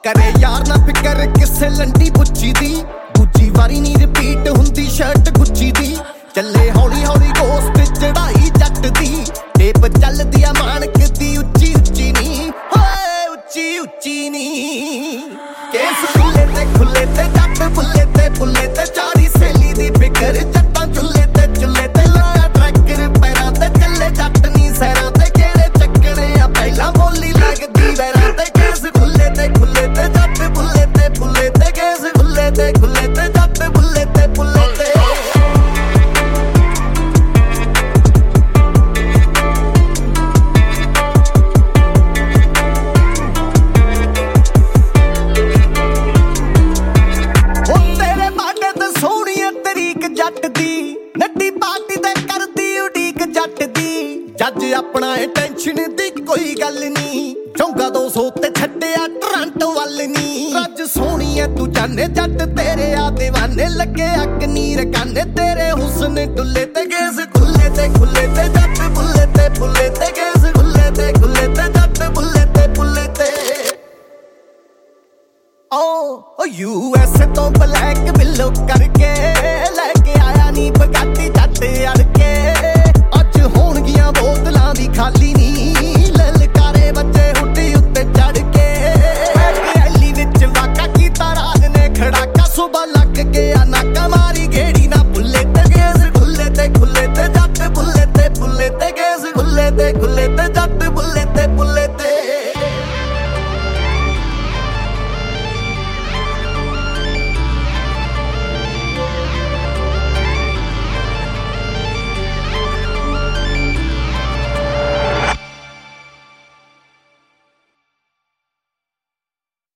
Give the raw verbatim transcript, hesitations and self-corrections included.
करे यार ना फिकर किसे लंडी पुच्छी दी दूजी वारी नी रिपीट हुंदी शर्ट गुच्ची दी चले हौली हौली दोस्त चढ़ाई जट दी टेप चलदी आ मानक दी उच्ची उच्ची नी होए उच्ची उच्ची नी केस खुले ते खुले ते जट बुले ते बुले ते चारी सहेली दी फिकर जट्टां चुल्ले ते चुल्ले ते लगा ट्रैकर पैरां ते चले जट नी सैरां ते केड़े चक्करे आ पहला बोली लगदी वैरां ते केस खुले ते खुले ते जट बुले ते बुले ते केस खुले ते खुले ते जट बुले ते बुले ते नड्डी पार्टी ते करदी उड़ीक जट दी जज अपना टेंशन दी कोई गल नी चौंगा दो सौ ते छड्डिया टोरंटो वल नी रज सोहणीए तू जाने जट तेरे आ दीवाने लगे अग नीर काने तेरे हुस्न डुले ते गेस खुले ते खुले ते जट बुले ते बुले ते गेस खुले ते खुले ते जट बुले ते बुले ते ओ यूएस तो ब्लैक बिलो करके लेके आया नी बगाती जट अड़ के अज होणगियां बोतलां दी खाली नी